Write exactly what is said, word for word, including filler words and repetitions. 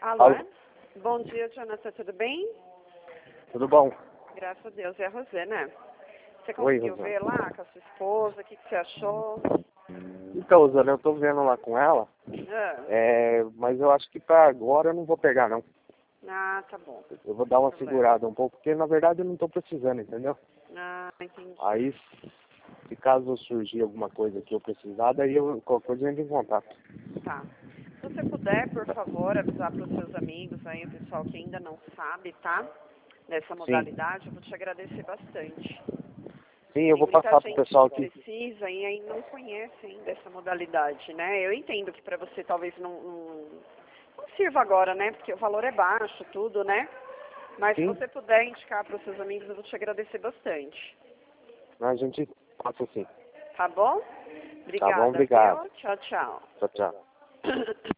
Alô? Alô? Bom dia, Jonathan, tudo bem? Tudo bom? Graças a Deus, é a Rosé, né? Você Oi, conseguiu Rosana. ver lá com a sua esposa, o que, que você achou? Então, Rosana, eu tô vendo lá com ela, Ah, é, mas eu acho que pra agora eu não vou pegar, não. ah, tá bom. Eu vou dar uma Problema. segurada um pouco, porque na verdade eu não tô precisando, entendeu? Ah, entendi. Aí, se caso surgir alguma coisa que eu precisar, daí eu, qualquer coisa eu entro em contato. Tá. Se você puder, por favor, avisar para os seus amigos aí, o pessoal que ainda não sabe, tá? Nessa modalidade, eu vou te agradecer bastante. Sim, eu Tem vou muita passar pro gente pessoal que aqui. precisa e aí não conhece ainda essa modalidade, né? Eu entendo que para você talvez não, não, não sirva agora, né? Porque o valor é baixo, tudo, né? Mas se Sim, você puder indicar para os seus amigos, eu vou te agradecer bastante. a gente passa sim. Tá bom? Tá bom, Obrigada, obrigado. viu? Tchau, tchau. Tchau, tchau.